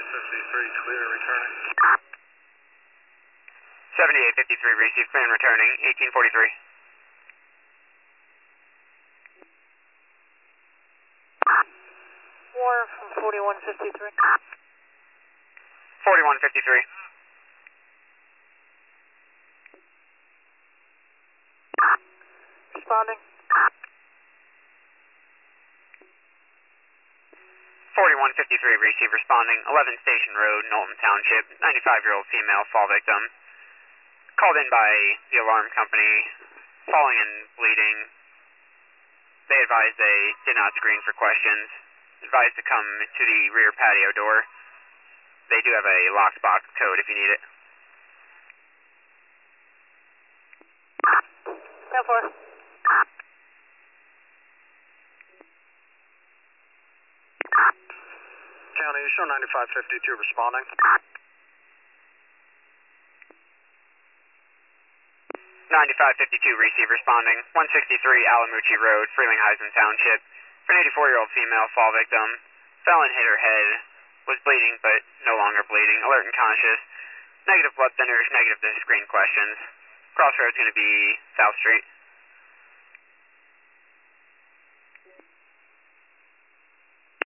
clear returning. 7853 received, clear and returning, 1843. 4153. 4153. Responding. 4153 received, responding, 11 Station Road, Knowlton Township, 95-year-old female fall victim. Called in by the alarm company, falling and bleeding. They advised they did not screen for questions. Advised to come to the rear patio door. They do have a lockbox code if you need it. 10-4. County, show 9552 responding. 9552 receive responding, 163 Alamucci Road, Frelinghuysen Township. For an 84-year-old female fall victim, fell and hit her head, was bleeding but no longer bleeding, alert and conscious. Negative blood thinners, negative to screen questions. Crossroads going to be South Street.